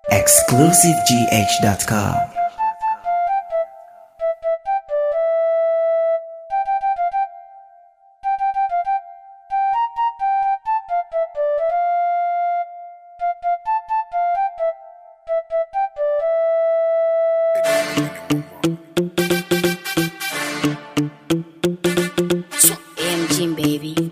ExclusiveGH.com. AMG baby.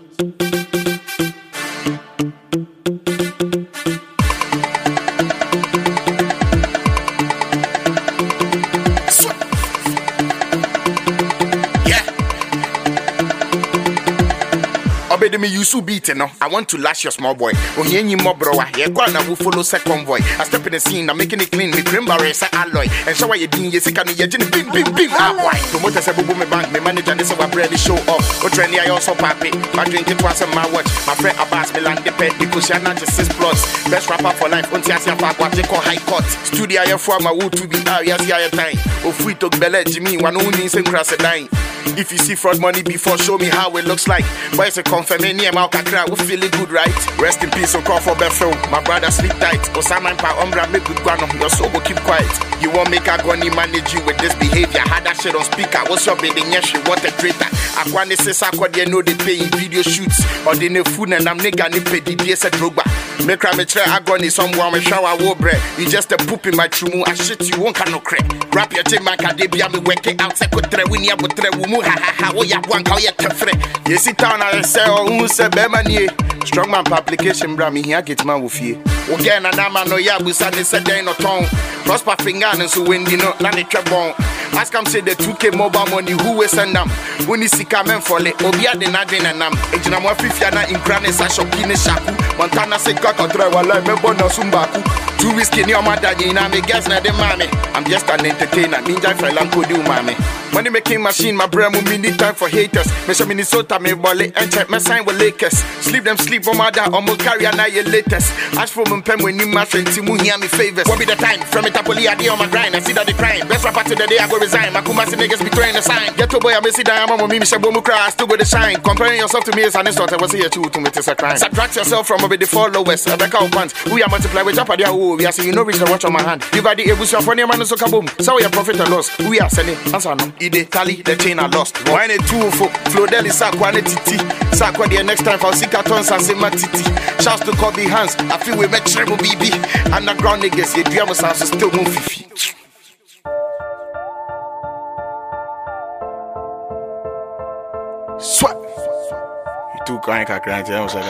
Obedi me you so beaten no. I want to lash your small boy. Oh here you more bro. Yeah, go and will follow set convoy. I step in the scene, I'm making it clean. Me cream barrier say alloy. And show you doing yes, can you bim bim bim ah boy. Promoter say boom me bank, me manager this our bread show off. O trendy I also papi. I drink it once on my watch. My friend Abbas me land the pet because she not just 6 plots. Best rapper for life. Unti asia for what they call high court. Studio I for my wood to be areas here time. O free talk belle Jimmy one only same cross a dime. If you see fraud money before, show me how it looks like. Boy, it's a confirmation, we feeling good, right? Rest in peace, so call for Bethel. My brother sleep tight. Osama and Pa Umbra make good guano. Your soul go keep quiet. You won't make a gunny manage you with this behavior. Had that shit on speaker. What's your bidding? Yes, you what a traitor. I want to say, they know they pay in video shoots. Or they know food and I'm nigga pay the DS at Drogba. Make cry me try agony someone me shower war bread. You just a poop in my trumu. I shit you won't can no crack. Grab your team man can they be me working out secretary win ya but wumu ha ha ha. Oh ya one how ya tefre. You sit down and say oh who say be man strong man publication bra me here get man with you. Again and man no ya busa ne say dey no ton. Prosper finger and so when you know na the trebon. Ask am say the 2K mobile money who we send them. When you see men for le obia de na den nam. Ejina mo fifia na inkrane sa shopine shaku. Montana say kaka try wala me bona sumbaku. 2 whiskey ni o madaji na me guess na de mame. I'm just an entertainer. Ninja fella ko do mame. Money making machine, my brain will need time for haters. Me show Minnesota, me volley, and check my sign with Lakers. Sleep them sleep on my dad, or more carry an eye latest. Ask for my pen when you match and Timu hear me favors. What be the time? From it up a day on my grind, I see that they crying. Best rapper to the day I go resign. My Kumasi niggas be throwing the sign. Get to boy, I may see that I'm on me, Michelle Bomu cry, I still go to shine. Comparing yourself to me is an insult, I was here to me, it's a crime. Subtract yourself from the followers, the count pants. We are multiply with Japadia, we are saying you know reach the watch on my hand. You buy the able to funny man, so kaboom. So your profit and loss. We are selling, answer no. Ide. The chain I lost. Why ain't 2 for Flodeli Sakwane Titi? Sakwa the next time for Sikatons and Sima Titi. Shouts to Kobe Hands. I feel we met Treble BB. Underground niggas, your dream was still move fifi. Swat. You too crying, crying.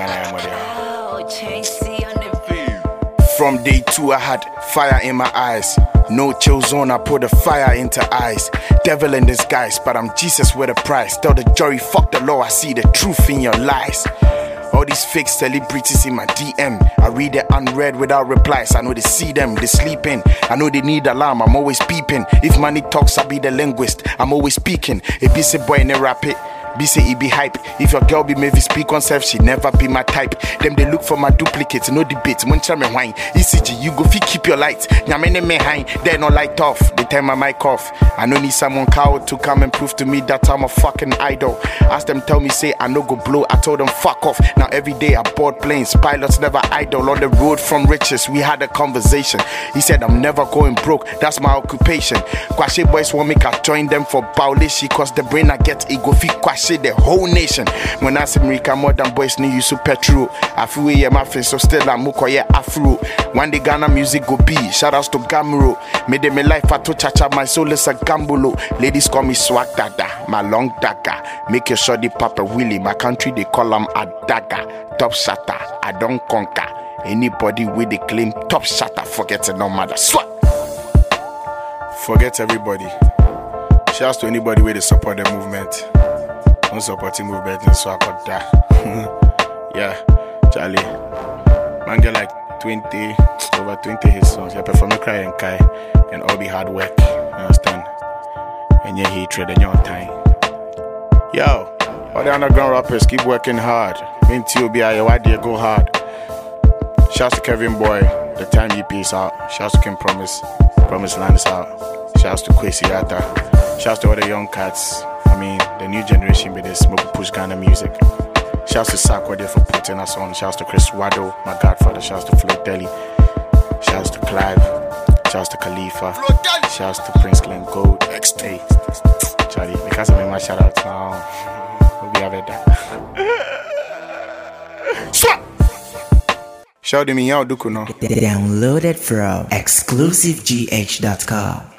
From day 2 I had fire in my eyes. No chill zone, I put the fire into eyes. Devil in disguise, but I'm Jesus with a price. Tell the jury, fuck the law, I see the truth in your lies. All these fake celebrities in my DM, I read it unread without replies. I know they see them, they sleeping. I know they need alarm, I'm always peeping. If money talks, I be the linguist, I'm always speaking. A busy boy in a rap it. Be say he be hype. If your girl be maybe speak on self, she never be my type. Them they look for my duplicates, no debate. Muncha me wine. ECG, you go fi keep your light. Nyamene me high, they no light off. They turn my mic off. I no need someone coward to come and prove to me that I'm a fucking idol. Ask them, tell me, say I no go blow. I told them fuck off. Now every day I board planes. Pilots never idle. On the road from riches, we had a conversation. He said I'm never going broke. That's my occupation. Kwashe boys want me to join them for Baulishi, cause the brain I get ego fi kwashe the whole nation. When I say America, modern boys need you so petrol. I feel yeah my face so still I'm yeah afro. One day Ghana music go be. Shout outs to Gamero. Made them my life I to chacha, my soul is a gambulo. Ladies call me swag dada, my long dagger. Make your shoddy Papa Willie. My country they call him a dagger. Top shatter, I don't conquer. Anybody with the claim top shatter, forget it no matter. Swat. Forget everybody. Shouts to anybody with the support the movement. I'm supporting movement and so I got that. Yeah, Charlie. Man get like over 20 hit songs. You perform cry and kai and all be hard work. You understand? And your hatred and your time. Yo, all the underground rappers keep working hard. Me and T.O.B.I. your idea go hard. Shouts to Kevin Boy, the time EP is out. Shouts to Kim Promise Land is out. Shouts to Kwesi Yata. Shouts to all the young cats. I mean, the new generation with this smoke push Ghana music. Shouts to Sakwa there for putting us on. Shouts to Chris Wado, my godfather. Shouts to Floyd Deli. Shouts to Clive. Shouts to Khalifa. Shouts to Prince Glenn Gold. Hey, Charlie, because I made my shout out now. We have it done. Swap! Shout me out, Dukuno. Downloaded from exclusivegh.com.